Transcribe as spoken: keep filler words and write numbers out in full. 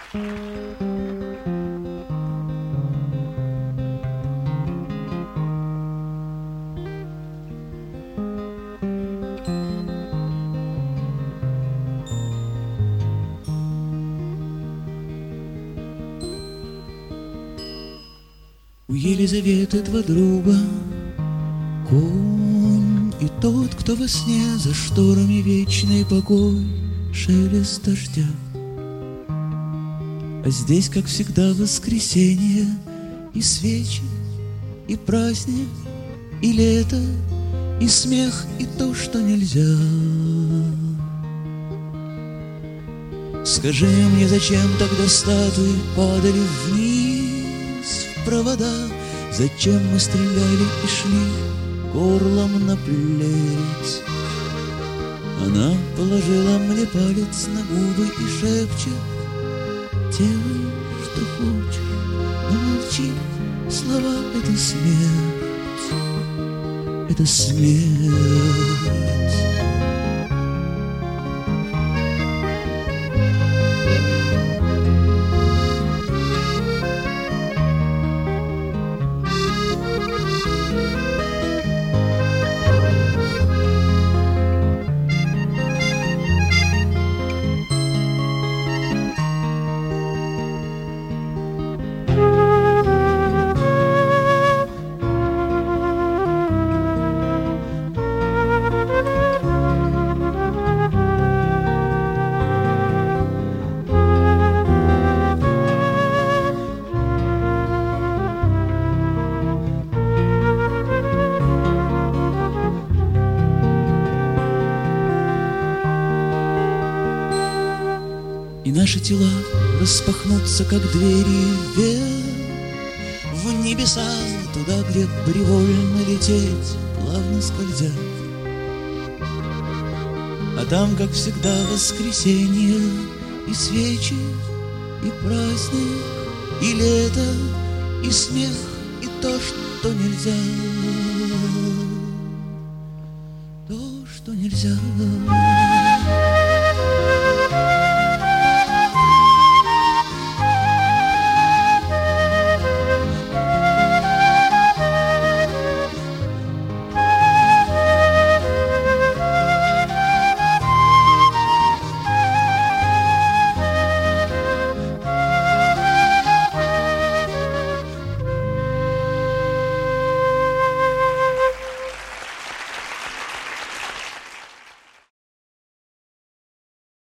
У Елизаветы два друга, конь и тот, кто во сне за шторами вечный покой, шелест дождя. А здесь, как всегда, воскресенье, и свечи, и праздник, и лето, и смех, и то, что нельзя. Скажи мне, зачем тогда статуи падали вниз в провода? Зачем мы стреляли и шли горлом на плеть? Она положила мне палец на губы и шепчет: делай, что хочешь, но молчи, слова — это смерть, это смерть. И наши тела распахнутся, как двери вверх в небеса, туда, где привольно лететь, плавно скользя. А там, как всегда, воскресенье, и свечи, и праздник, и лето, и смех, и то, что нельзя, то, что нельзя.